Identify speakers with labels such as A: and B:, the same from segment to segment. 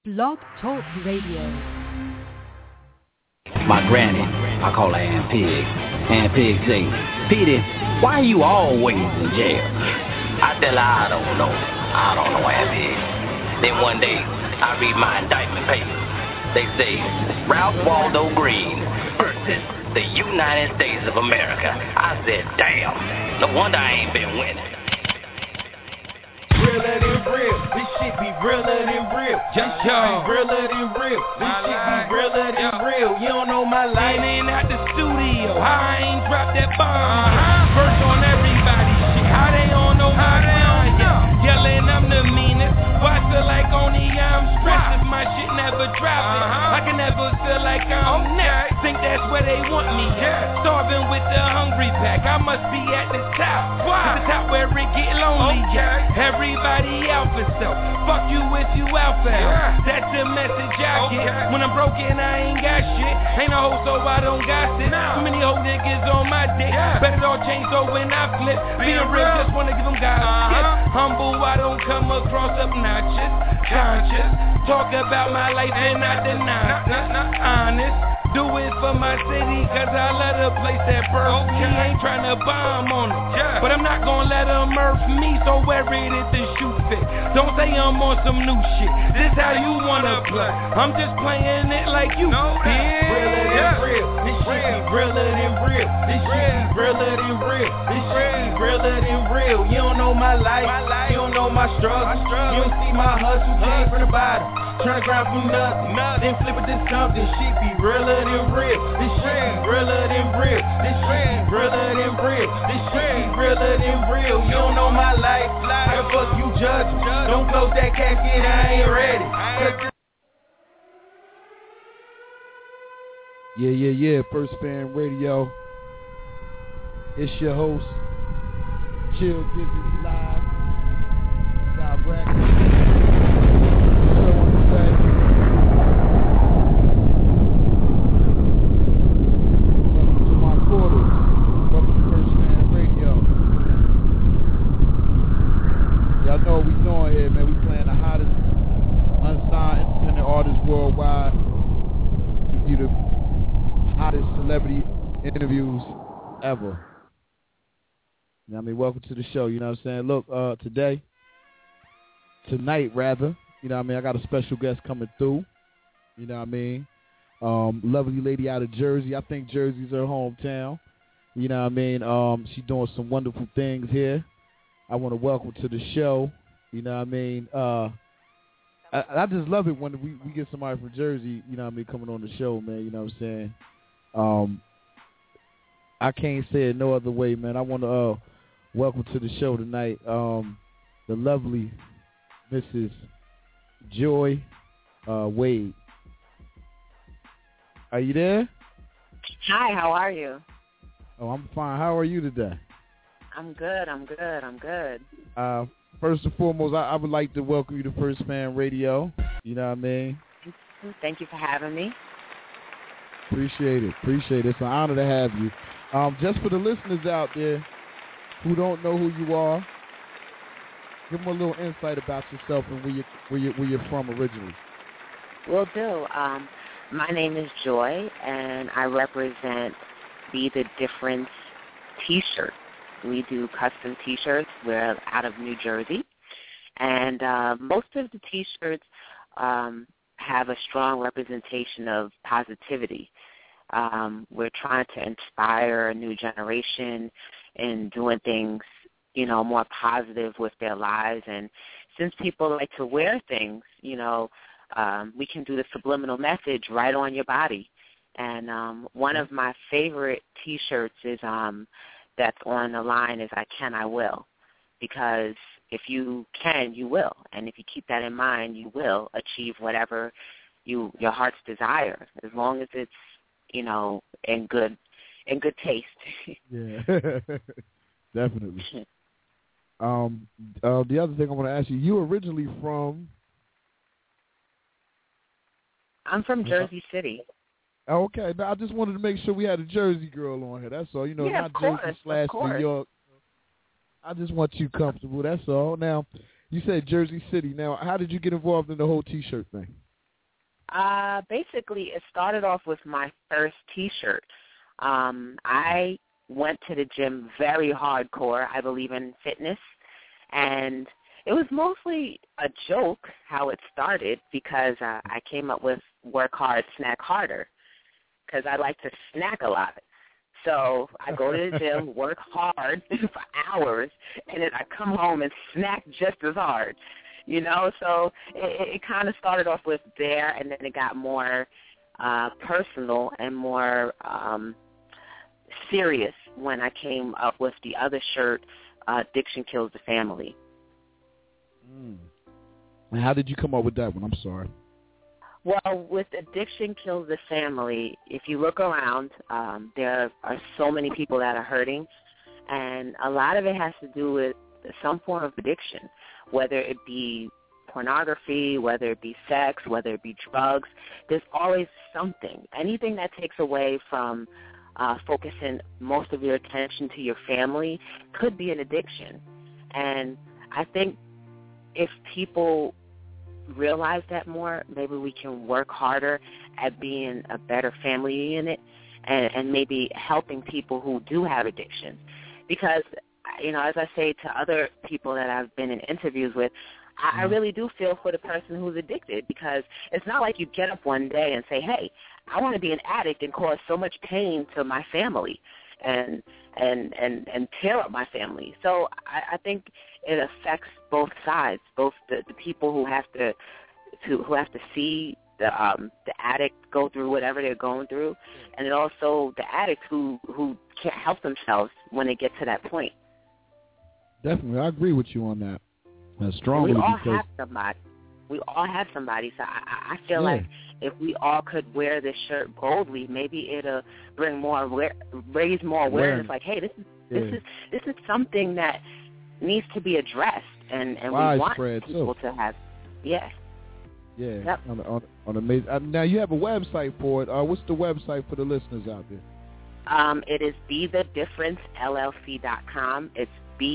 A: Blog Talk Radio.
B: My granny, I call her Aunt Pig. Aunt Pig say, Petey, why are you always in jail? I tell her I don't know. I don't know, Aunt Pig. Then one day, I read my indictment papers. They say, Ralph Waldo Green versus the United States of America. I said, damn, no wonder I ain't been winning.
C: Realer than real, this shit be realer than real. Just y'all, realer than real, this shit be realer than real. You don't know my life, ain't out the studio. I ain't dropped that bomb yet. First on everybody shit, how they don't know my mind yet. Yelling I'm the meanest, but I feel like only I'm stressed if my shit never drop it. I can never feel like I'm next. Think that's where they want me at. Starving with the hungry pack, I must be at the top. Why? The top where it get lonely at. Everybody out for self. Fuck you if you out for help. That's the message I get. When I'm broken, I ain't got shit. Ain't a hoe, so I don't got it. Too many hoe niggas on my dick. Bet it all change, so when I flip, being real, just wanna give them God's gift. Humble, I don't come across obnoxious. Conscious, talk about my life and not deny. Honest. Do it for my city, cause I let her place that birth. He ain't tryna bomb on it, but I'm not gonna let him murph me, so wear it if the shoe fit. Don't say I'm on some new shit, this how you wanna play. I'm just playing it like you, bitch. Realer than real, this shit be realer than real. This shit be realer than real. This shit be realer than real. You don't know my life, you don't know my struggle. You don't see my hustle, came from the bottom. Tryna grind from nothing, then flip it to something. Shit be realer than real. This shit be realer than real. This shit be realer than real. This shit be realer than real. You don't know my life. How the fuck you judge me? Don't close that casket, I ain't ready.
D: Yeah. First Fan Radio. It's your host, Chill Digits Live. Direct. Y'all know what we doing here, man. We playing the hottest unsigned independent artists worldwide. We do the hottest celebrity interviews ever. You know what I mean? Welcome to the show, you know what I'm saying? Look, tonight, you know what I mean? I got a special guest coming through, you know what I mean? Lovely lady out of Jersey. I think Jersey's her hometown. You know what I mean? She's doing some wonderful things here. I want to welcome to the show. You know what I mean? I just love it when we get somebody from Jersey, you know what I mean, coming on the show, man. You know what I'm saying? I can't say it no other way, man. I want to welcome to the show tonight the lovely Mrs. Joy Wade. Are you there?
E: Hi, how are you?
D: Oh, I'm fine. How are you today?
E: I'm good.
D: First and foremost, I would like to welcome you to First Fan Radio. You know what I mean?
E: Thank you for having me.
D: Appreciate it. It's an honor to have you. Just for the listeners out there who don't know who you are, give them a little insight about yourself and where you're from originally.
E: Will do. My name is Joy, and I represent Be the Difference T-shirt. We do custom T-shirts. We're out of New Jersey. And most of the T-shirts have a strong representation of positivity. We're trying to inspire a new generation in doing things, you know, more positive with their lives. And since people like to wear things, you know, we can do the subliminal message right on your body. And one of my favorite T-shirts is that's on the line is I can, I will. Because if you can, you will. And if you keep that in mind, you will achieve whatever your heart's desire, as long as it's, you know, in good taste.
D: Yeah, definitely. The other thing I want to ask you, you originally from?
E: I'm from Jersey City.
D: Okay, now I just wanted to make sure we had a Jersey girl on here. That's all. You know,
E: yeah,
D: not Jersey/New York. I just want you comfortable. That's all. Now, you said Jersey City. Now, how did you get involved in the whole T-shirt thing?
E: Basically, it started off with my first T-shirt. I went to the gym very hardcore. I believe in fitness, and it was mostly a joke how it started because I came up with work hard, snack harder, because I like to snack a lot. So I go to the gym, work hard for hours, and then I come home and snack just as hard, you know. So it kind of started off with there, and then it got more personal and more serious when I came up with the other shirt, Addiction Kills the Family.
D: And how did you come up with that one? I'm sorry.
E: Well, with Addiction Kills the Family, if you look around, there are so many people that are hurting, and a lot of it has to do with some form of addiction, whether it be pornography, whether it be sex, whether it be drugs. There's always something. Anything that takes away from focusing most of your attention to your family could be an addiction. And I think if people realize that more, maybe we can work harder at being a better family unit and maybe helping people who do have addictions. Because, you know, as I say to other people that I've been in interviews with, I really do feel for the person who's addicted, because it's not like you get up one day and say, hey, I want to be an addict and cause so much pain to my family and tear up my family. So I think it affects both sides, both the people who have to see the addict go through whatever they're going through, and then also the addicts who can't help themselves when they get to that point.
D: Definitely, I agree with you on that. Strongly.
E: We all have somebody. We all have somebody. So I feel like if we all could wear this shirt boldly, maybe it'll bring raise more awareness. Like, hey, this is something that needs to be addressed, and we want people to have. Yeah.
D: Yeah.
E: Yep.
D: On amazing. Now you have a website for it. What's the website for the listeners out there?
E: It is BeTheDifferenceLLC.com. It's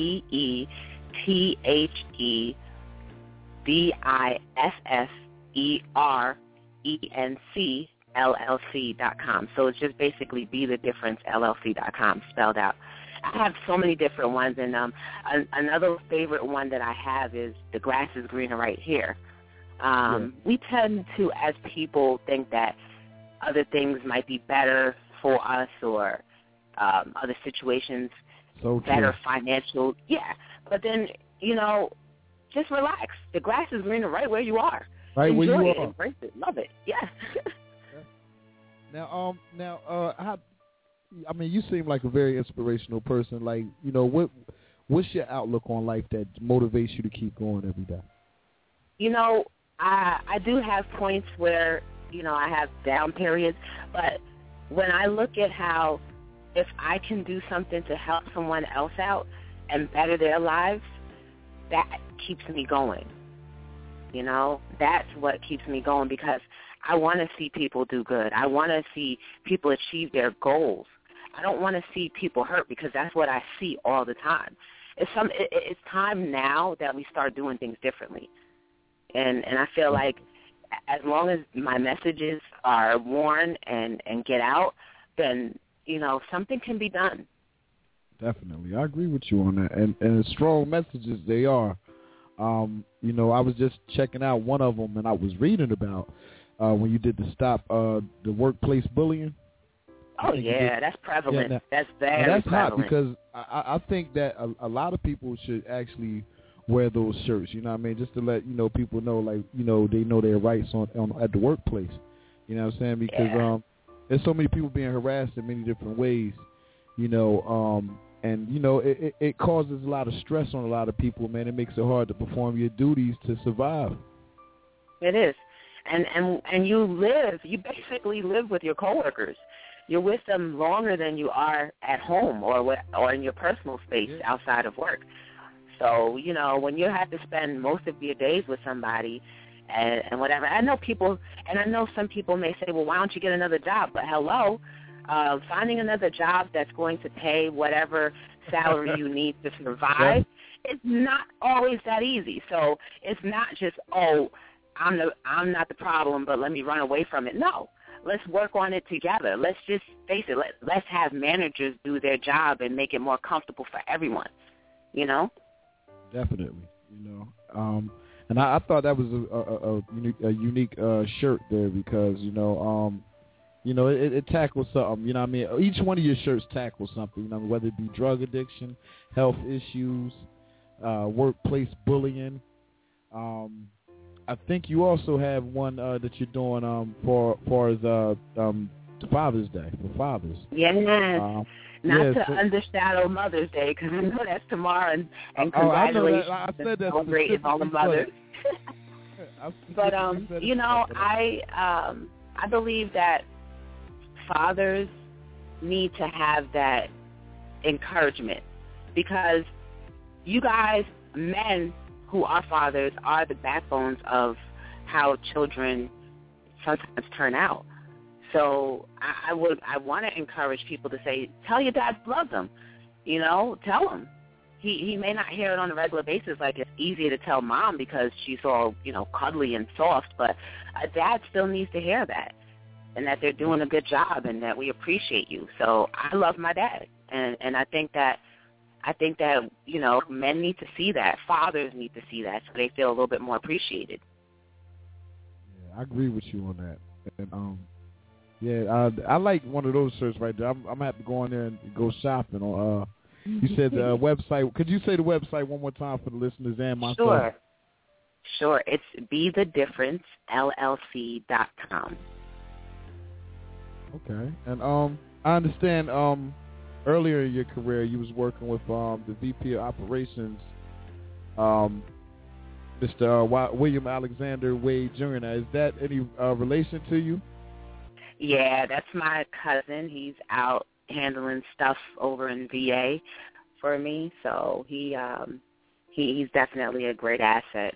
E: BeTheDifferenceLLC.com. So it's just basically BeTheDifferenceLLC.com spelled out. I have so many different ones, and another favorite one that I have is The Grass is Greener Right Here. We tend to, as people, think that other things might be better for us, or other situations better financial. Yeah, but then, you know, just relax. The grass is greener right where you are.
D: Right
E: Enjoy
D: where you
E: it.
D: are.
E: Embrace it. Love it. Yeah.
D: Now, I mean, you seem like a very inspirational person. Like, you know, what's your outlook on life that motivates you to keep going every day?
E: You know, I do have points where, you know, I have down periods, but when I look at how if I can do something to help someone else out and better their lives, that keeps me going. You know, that's what keeps me going, because I want to see people do good. I want to see people achieve their goals. I don't want to see people hurt, because that's what I see all the time. It's time now that we start doing things differently. And I feel like as long as my messages are worn and get out, then, you know, something can be done.
D: Definitely. I agree with you on that. And strong messages they are. You know, I was just checking out one of them, and I was reading about when you did the stop the workplace bullying.
E: Oh, yeah, that's prevalent.
D: Yeah,
E: that's very
D: that's
E: prevalent.
D: Hot, because I think that a lot of people should actually wear those shirts, you know what I mean, just to let, you know, people know, like, you know, they know their rights on at the workplace, you know what I'm saying, because there's so many people being harassed in many different ways, you know, and, you know, it causes a lot of stress on a lot of people, man. It makes it hard to perform your duties to survive.
E: It is. And you basically live with your coworkers. You're with them longer than you are at home or in your personal space outside of work. So, you know, when you have to spend most of your days with somebody and whatever, I know some people may say, well, why don't you get another job? But hello, finding another job that's going to pay whatever salary you need to survive, it's not always that easy. So it's not just, I'm not the problem, but let me run away from it. No. Let's work on it together. Let's just face it. Let's have managers do their job and make it more comfortable for everyone, you know?
D: Definitely, you know. And I thought that was a unique shirt there because, it tackles something, you know what I mean? Each one of your shirts tackles something, you know, whether it be drug addiction, health issues, workplace bullying. I think you also have one that you're doing for Father's Day, for fathers.
E: Yes. Not to undershadow Mother's Day, because I know that's tomorrow, and congratulations
D: I said that
E: celebrating all the mothers. But, I believe that fathers need to have that encouragement, because you guys, men who are fathers, are the backbones of how children sometimes turn out. So I want to encourage people to say, tell your dad you love them. You know, tell him. He may not hear it on a regular basis, like it's easier to tell mom because she's all, cuddly and soft, but a dad still needs to hear that, and that they're doing a good job and that we appreciate you. So I love my dad, and I think that men need to see that. Fathers need to see that so they feel a little bit more appreciated.
D: Yeah, I agree with you on that. And I like one of those shirts right there. I'm gonna have to go in there and go shopping. You said the website. Could you say the website one more time for the listeners and myself?
E: Sure. It's BeTheDifferenceLLC.com.
D: Okay. And I understand. Earlier in your career, you was working with the VP of Operations, Mr. William Alexander Wade Jr. Now, is that any relation to you?
E: Yeah, that's my cousin. He's out handling stuff over in VA for me, so he's definitely a great asset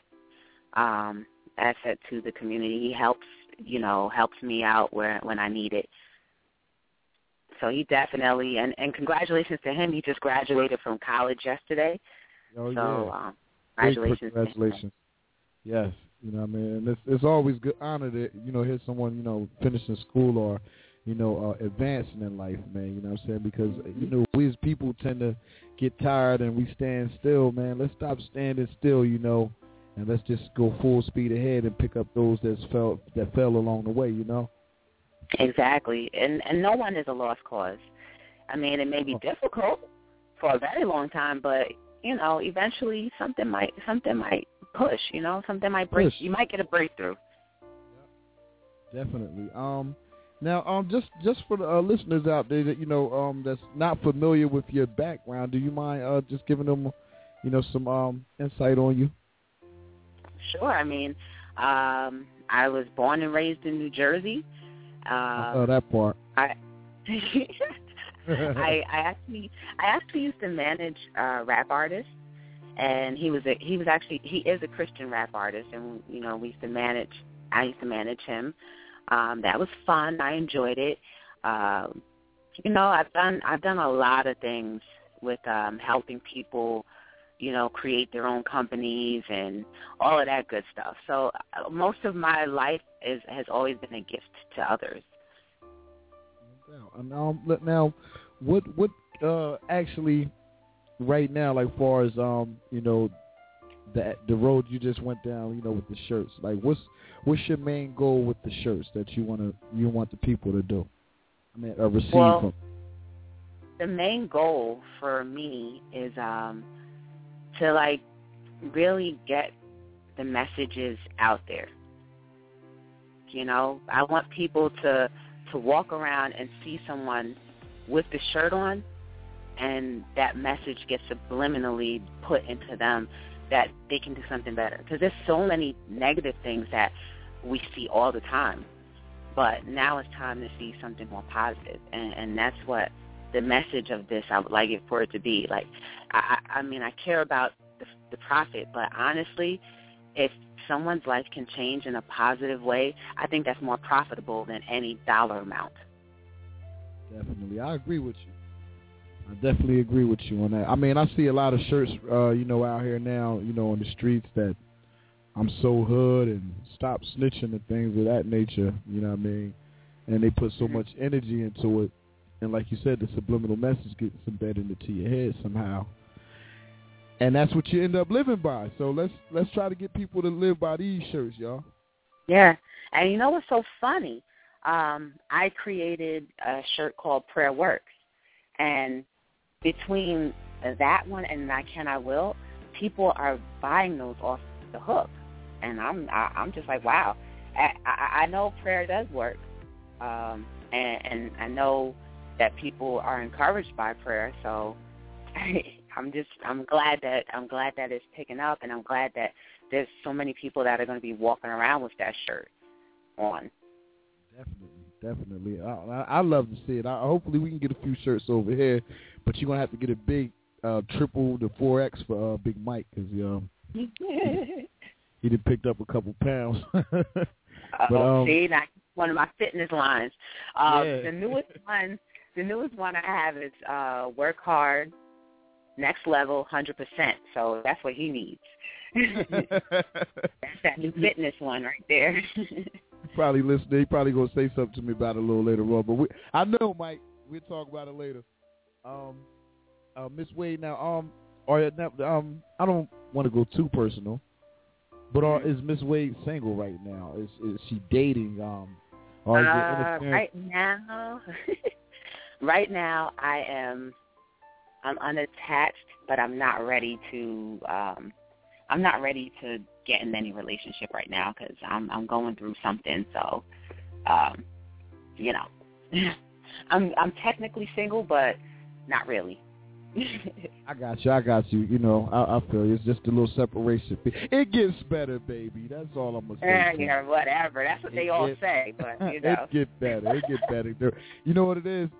E: to the community. He helps me out when I need it. So he definitely, and congratulations to him. He just graduated from college yesterday.
D: Oh,
E: so,
D: yeah.
E: Congratulations.
D: Yes. You know what I mean? And it's always good honor to, hear someone, finishing school or, advancing in life, man. You know what I'm saying? Because, we as people tend to get tired and we stand still, man. Let's stop standing still, and let's just go full speed ahead and pick up those that fell along the way,
E: Exactly. And no one is a lost cause. I mean, it may be difficult for a very long time, but, eventually something might push, something might break. You might get a breakthrough.
D: Definitely. Now, just for the listeners out there that, that's not familiar with your background, do you mind just giving them, some insight on you?
E: Sure. I mean, I was born and raised in New Jersey.
D: That part.
E: I actually used to manage rap artists, and he is a Christian rap artist, and I used to manage him. That was fun. I enjoyed it. I've done a lot of things with helping people, create their own companies and all of that good stuff. So most of my life has always been a gift to others.
D: Now, what actually right now, like far as the road you just went down, with the shirts, like what's your main goal with the shirts that you want the people to do? I mean, receive from.
E: The main goal for me is to really get the messages out there. I want people to walk around and see someone with the shirt on, and that message gets subliminally put into them that they can do something better. Because there's so many negative things that we see all the time. But now it's time to see something more positive. And that's what the message of this, I would like it for it to be. Like, I mean, I care about the profit, but honestly, if someone's life can change in a positive way, I think that's more profitable than any dollar amount.
D: Definitely. I agree with you. I definitely agree with you on that. I mean, I see a lot of shirts, out here now, on the streets that I'm so hood and stop snitching and things of that nature, you know what I mean? And they put so much energy into it. And like you said, the subliminal message gets embedded into your head somehow. And that's what you end up living by. So let's try to get people to live by these shirts, y'all.
E: Yeah. And you know what's so funny? I created a shirt called Prayer Works. And between that one and I Can, I Will, people are buying those off the hook. And I'm just like, wow. I know prayer does work. And I know that people are encouraged by prayer. So I'm glad that it's picking up, and I'm glad that there's so many people that are going to be walking around with that shirt on.
D: Definitely. I love to see it. Hopefully we can get a few shirts over here, but you're going to have to get a big triple to 4X for Big Mike, because he done picked up a couple pounds.
E: See, that's one of my fitness lines. The newest one I have is Work Hard, Next Level, 100%. So that's what he needs. That's that new fitness one right there.
D: Probably listening. He probably gonna say something to me about it a little later on. But I know, Mike. We'll talk about it later. Miss Wade. Now, I don't want to go too personal, but is Miss Wade single right now? Is she dating?
E: Right now, I'm unattached, but I'm not ready to get in any relationship right now because I'm going through something. So, I'm technically single, but not really.
D: I got you. You know, I feel you. It's just a little separation. It gets better, baby. That's all I'm gonna say.
E: Yeah, whatever. That's what they all say. But you know,
D: it get better. You know what it is?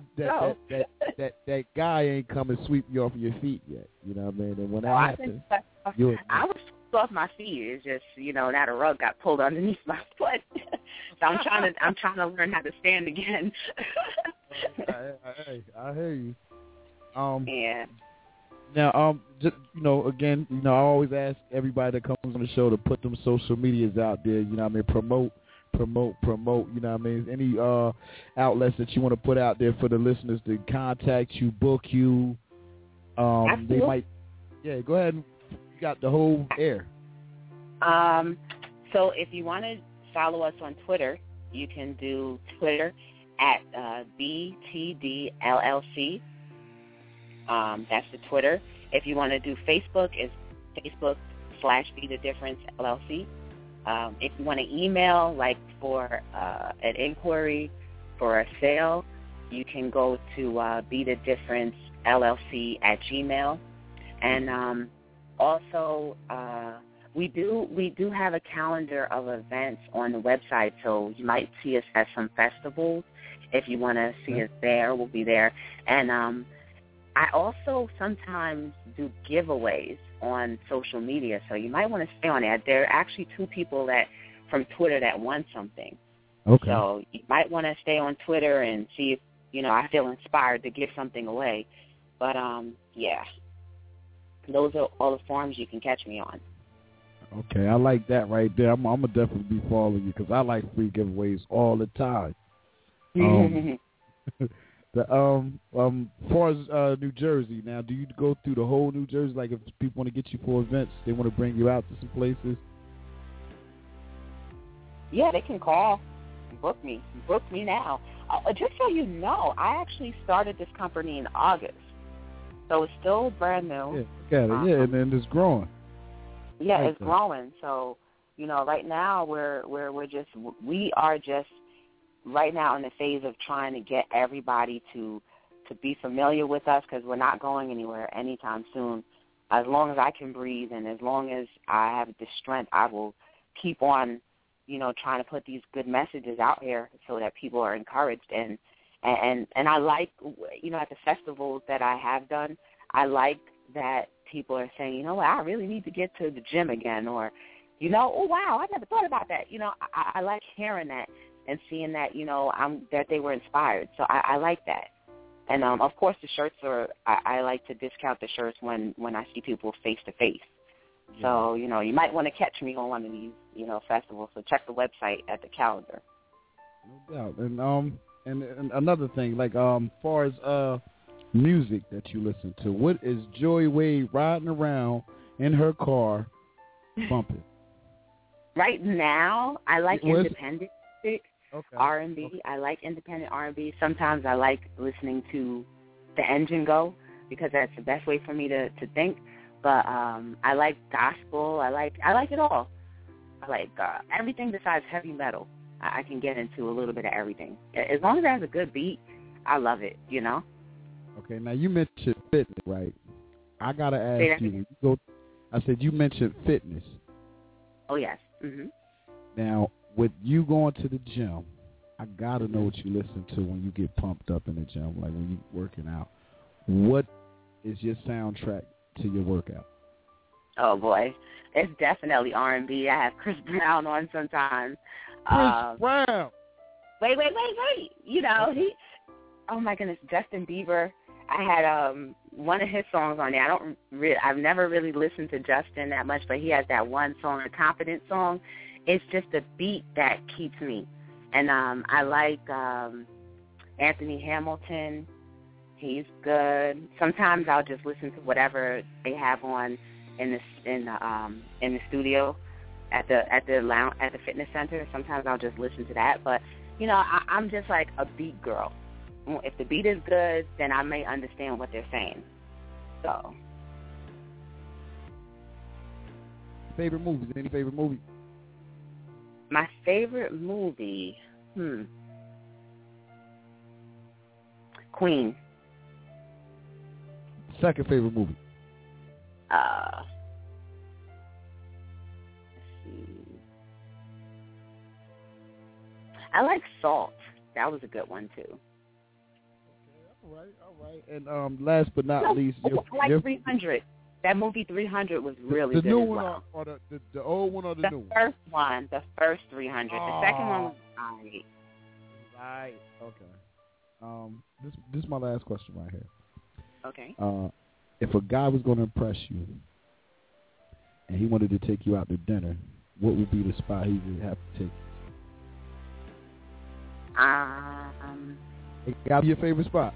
D: That guy ain't come and sweep you off of your feet yet. You know what I mean? And when that happens,
E: I was off my feet. It's just, now the rug got pulled underneath my foot. So I'm trying to learn how to stand again.
D: I hear you.
E: Yeah.
D: Now, just, again, I always ask everybody that comes on the show to put them social medias out there. You know what I mean? Promote. You know what I mean? Any outlets that you want to put out there for the listeners to contact you, book you. They might. Yeah, go ahead. You got the whole air.
E: So if you want to follow us on Twitter, you can do Twitter at BTD LLC. That's the Twitter. If you want to do Facebook, it's Facebook/Be The Difference LLC. If you want to email, like for an inquiry for a sale, you can go to Be The Difference LLC at Gmail. And also, we do have a calendar of events on the website, so you might see us at some festivals. If you want to see us there, we'll be there. And I also sometimes do giveaways on social media, so you might want to stay on that. There are actually 2 people from Twitter that won something.
D: Okay.
E: So you might want to stay on Twitter and see if, I feel inspired to give something away. But, yeah, those are all the forums you can catch me on.
D: Okay, I like that right there. I'm going to definitely be following you because I like free giveaways all the time. As far as New Jersey, now, do you go through the whole New Jersey? Like, if people want to get you for events, they want to bring you out to some places?
E: Yeah, they can call. Book me now. Just so you know, I actually started this company in August, so it's still brand new.
D: Yeah, got it. And then it's growing.
E: Yeah, it's growing. So, right now we are just right now in the phase of trying to get everybody to be familiar with us because we're not going anywhere anytime soon. As long as I can breathe and as long as I have the strength, I will keep on, trying to put these good messages out here so that people are encouraged. And I like, at the festivals that I have done, I like that people are saying, I really need to get to the gym again, or, oh, wow, I never thought about that. I like hearing that and seeing that, that they were inspired. So I like that. And, of course, the shirts I like to discount the shirts when I see people face-to-face. So, you know, you might want to catch me on one of these, you know, festivals. So check the website at the calendar.
D: No doubt. And another thing, like far as music that you listen to, what is Joy Wade riding around in her car bumping?
E: Right now, I like independent music,
D: okay.
E: R&B. Okay. I like independent R&B. Sometimes I like listening to the engine go because that's the best way for me to think. But I like gospel. I like it all. I like everything besides heavy metal. I can get into a little bit of everything. As long as it has a good beat, I love it, you know?
D: Okay, now you mentioned fitness, right? I got to ask you, I said you mentioned fitness.
E: Oh, yes. Mm-hmm.
D: Now, with you going to the gym, I got to know what you listen to when you get pumped up in the gym, like when you're working out. What is your soundtrack to your workout?
E: Oh, boy. It's definitely R&B. I have Chris Brown on sometimes.
D: Chris Brown.
E: Wait. You know, oh, my goodness, Justin Bieber. I had one of his songs on there. I've never really listened to Justin that much, but he has that one song, a confidence song. It's just the beat that keeps me. And I like Anthony Hamilton. He's good. Sometimes I'll just listen to whatever they have on in the studio at the lounge, at the fitness center. Sometimes I'll just listen to that. But you know, I'm just like a beat girl. If the beat is good, then I may understand what they're saying. So,
D: favorite movies? Any favorite movie?
E: My favorite movie, Queen.
D: Second favorite movie?
E: Let's see. I like Salt. That was a good one too.
D: All right. And last but not least,
E: I like 300. That movie 300 was really good.
D: The new
E: as
D: one
E: well.
D: or the old one or the new one?
E: The first one, the first 300. The second one was alright.
D: Right. Okay. This is my last question right here.
E: Okay.
D: If a guy was going to impress you and he wanted to take you out to dinner, what would be the spot he would have to take you? It got to be your favorite spot.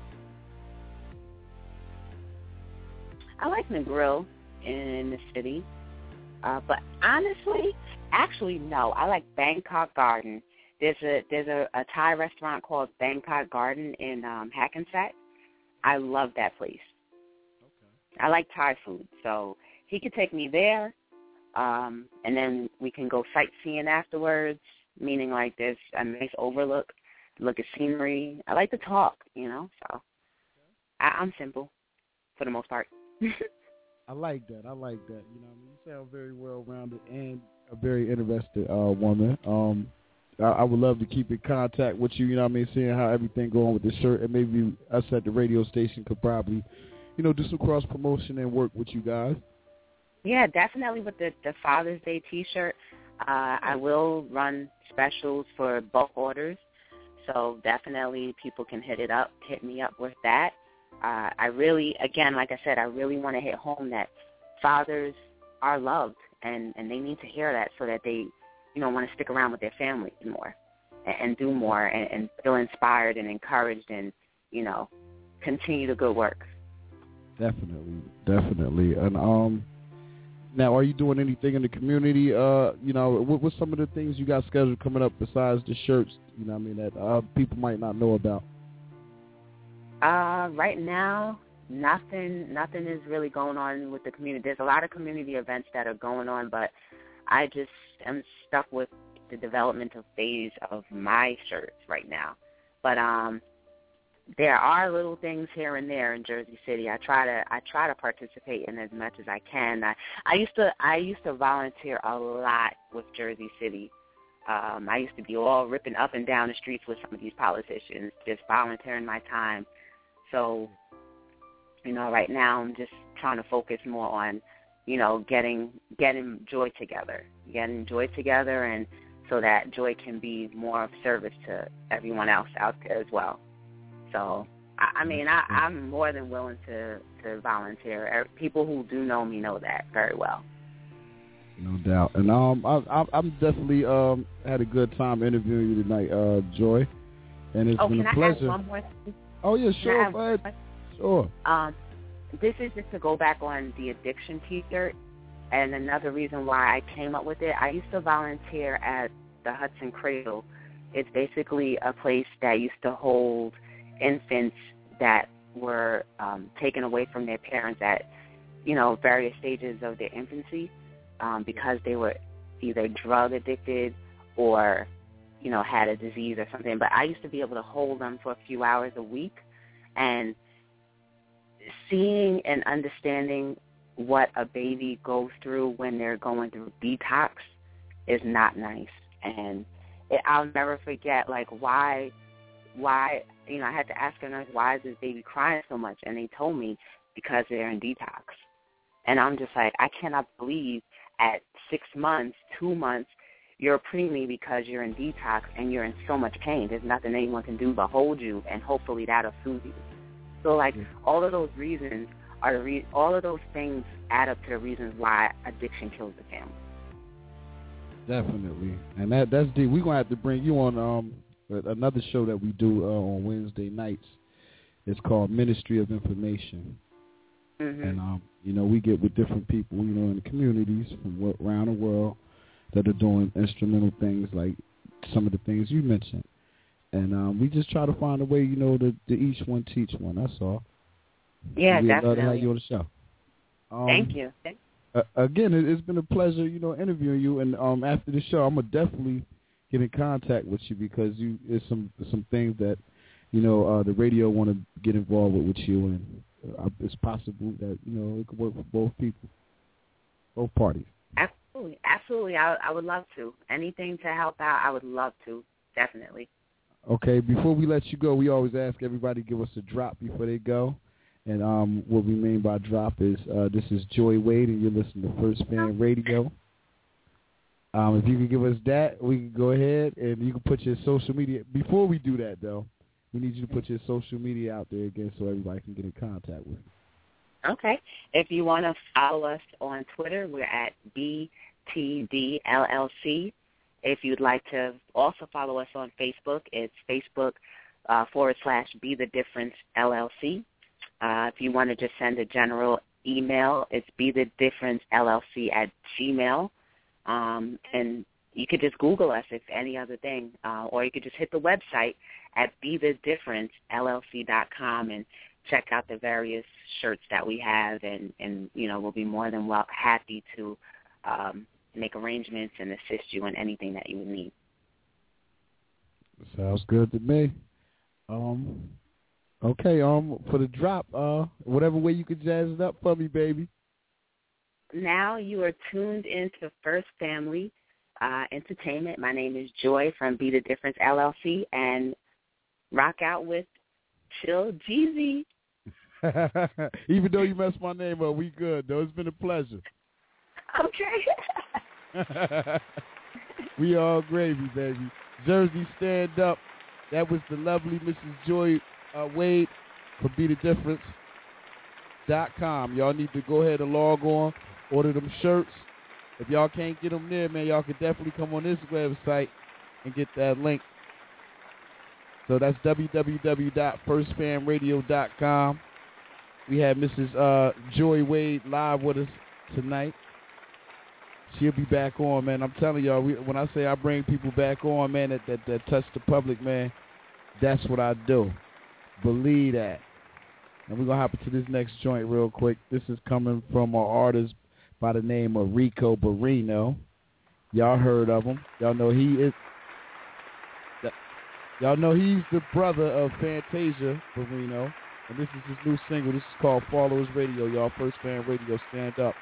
E: I like the grill in the city. But honestly, no. I like Bangkok Garden. There's a Thai restaurant called Bangkok Garden in Hackensack. I love that place. Okay. I like Thai food, so he could take me there, and then we can go sightseeing afterwards, meaning like there's a nice overlook, look at scenery. I like to talk, you know, so I'm simple for the most part.
D: I like that. You know, you sound very well-rounded and a very interested woman. I would love to keep in contact with you, you know what I mean, seeing how everything going with the shirt, and maybe us at the radio station could probably, you know, do some cross-promotion and work with you guys.
E: Yeah, definitely with the Father's Day T-shirt. I will run specials for bulk orders, so definitely people can hit me up with that. I really, again, like I said, I really want to hit home that fathers are loved, and they need to hear that so that they, you know, want to stick around with their families more and do more and feel inspired and encouraged and, you know, continue the good work. Definitely. And now, are you doing anything in the community? You know, what's some of the things you got scheduled coming up besides the shirts, you know what I mean, that people might not know about? Right now, nothing is really going on with the community. There's a lot of community events that are going on, but I just am stuck with the developmental phase of my shirts right now. But there are little things here and there in Jersey City. I try to participate in as much as I can. I used to volunteer a lot with Jersey City. I used to be all ripping up and down the streets with some of these politicians, just volunteering my time. So, you know, right now I'm just trying to focus more on, you know, getting Joy together, and so that Joy can be more of service to everyone else out there as well. So, I mean, I'm more than willing to volunteer. People who do know me know that very well.
D: No doubt. And I'm definitely had a good time interviewing you tonight, Joy. And it's been a pleasure.
E: Can I ask one more thing?
D: Oh, yeah, sure. Go ahead. Sure.
E: This is just to go back on the addiction T-shirt. And another reason why I came up with it, I used to volunteer at the Hudson Cradle. It's basically a place that used to hold infants that were taken away from their parents at, various stages of their infancy because they were either drug addicted or, had a disease or something. But I used to be able to hold them for a few hours a week, and seeing and understanding what a baby goes through when they're going through detox is not nice. And I'll never forget, why, I had to ask a nurse, why is this baby crying so much? And they told me because they're in detox. And I'm just like, I cannot believe at 6 months, 2 months, you're preemie because you're in detox and you're in so much pain. There's nothing anyone can do but hold you, and hopefully that'll soothe you. So, all of those reasons all of those things add up to the reasons why addiction kills the family.
D: Definitely. And that's deep. We're going to have to bring you on another show that we do on Wednesday nights. It's called Ministry of Information. Mm-hmm. And, we get with different people, in the communities from around the world that are doing instrumental things like some of the things you mentioned. And we just try to find a way, to each one teach one. That's all.
E: Yeah,
D: we'd
E: definitely.
D: love to have you on the show.
E: Thank you.
D: Again, it's been a pleasure, interviewing you. And after the show, I'm gonna definitely get in contact with you because there's some things that the radio want to get involved with you, and it's possible that it could work for both people, both parties.
E: Absolutely. I would love to. Anything to help out, I would love to. Definitely. Okay.
D: Before we let you go, we always ask everybody to give us a drop before they go. And what we mean by drop is this is Joy Wade, and you're listening to First Fan Radio. If you can give us that, we can go ahead, and you can put your social media. Before we do that, though, we need you to put your social media out there again so everybody can get in contact with you.
E: Okay. If you want to follow us on Twitter, we're at BTDLLC. If you'd like to also follow us on Facebook, it's Facebook.com/Be The Difference LLC. If you want to just send a general email, it's BeTheDifferenceLLC@gmail. And you could just Google us if any other thing, or you could just hit the website at BeTheDifferenceLLC.com and check out the various shirts that we have, and we'll be more than happy to make arrangements and assist you in anything that you would need.
D: Sounds good to me. Okay, for the drop, whatever way you could jazz it up for me, baby.
E: Now you are tuned into First Family Entertainment. My name is Joy from Be The Difference LLC, and rock out with Chill Jeezy.
D: Even though you messed my name up, we good, though. It's been a pleasure.
E: Okay.
D: We all gravy, baby. Jersey, stand up. That was the lovely Mrs. Joy Wade for BeTheDifference.com. Y'all need to go ahead and log on, order them shirts. If y'all can't get them there, man, y'all can definitely come on this website and get that link. So that's www.firstfanradio.com. We have Mrs. Joy Wade live with us tonight. She'll be back on, man. I'm telling y'all, when I say I bring people back on, man, that touch the public, man, that's what I do. Believe that. And we're going to hop into this next joint real quick. This is coming from our artist by the name of Rico Barrino. Y'all heard of him. Y'all know he's the brother of Fantasia Barrino. And this is his new single. This is called Followers Radio. Y'all, First Fan Radio, stand up.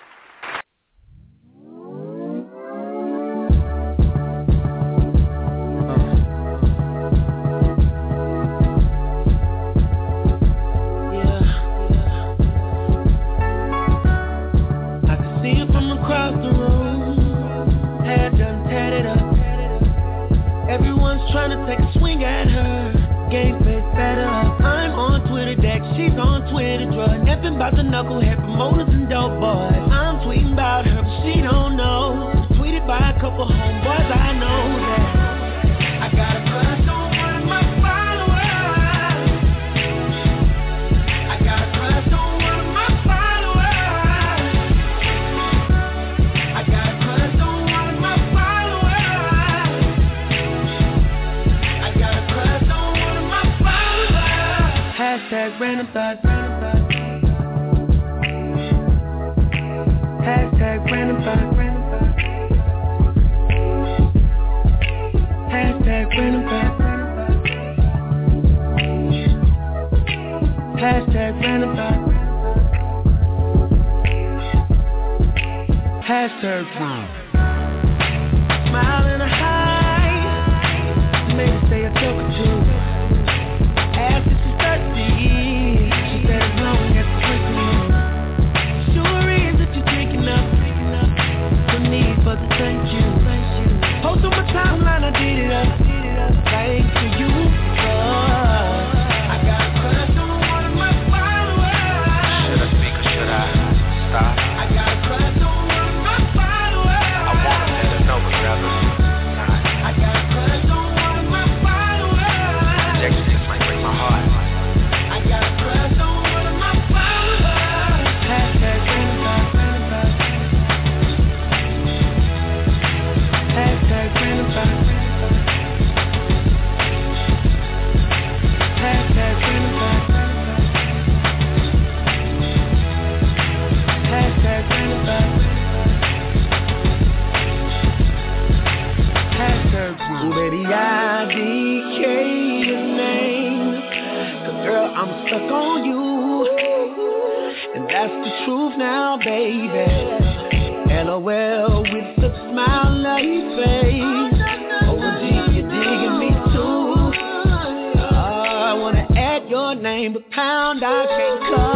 F: Trying to take a swing at her. Game face better. I'm on Twitter deck, she's on Twitter drug. Nothing about the knucklehead promoters and dope boys. I'm tweeting about her, but she don't know. Tweeted by a couple homeboys, I know that. I got a crush on one of my followers. I got a crush on one of my followers. I got a crush on one of my followers. I got a crush on one of my followers. Hashtag random thoughts. Hashtag random thoughts. Hashtag random thoughts. Hashtag random thoughts. Hashtag smile and a high. Maybe say a joke or two. Asked if she's thirsty. She said as long as it's drinking. Sure is that you're drinking up. No need for the thank you. Post on my timeline, I did it up. Thanks to you. I got a crush on one of my followers.
B: Should I speak or should I stop?
F: I got a crush on one of my followers.
B: I wanna let her know, but rather not.
F: I got a crush on one of my followers.
B: Rejection just might break my heart.
F: I got a crush on one of my followers. Hashtag random thoughts. Hashtag random thoughts. Hashtag random thoughts. Hashtag random thoughts. Hashtag Baby IDK your name. 'Cause girl, I'm stuck on you. And that's the truth now, baby. LOL with the smile on your face. OG, you're digging me too. I wanna add your name, but pound I can't call.